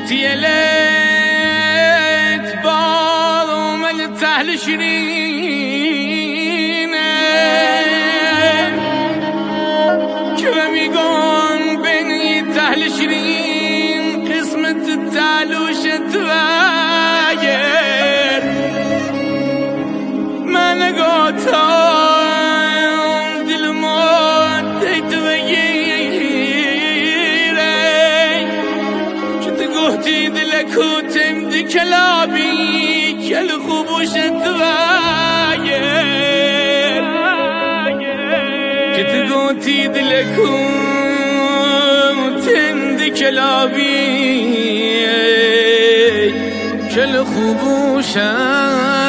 تيلت بارو من تهل شيرين كيف ميقون بيني تهل شيرين قسمة التالوش تغير ما نقوتهم دل موت تغير شتقوتي دلك وتمدي كلابي كالخبوش تغير شتقوتي دلك وتمدي كلابي كالخبوش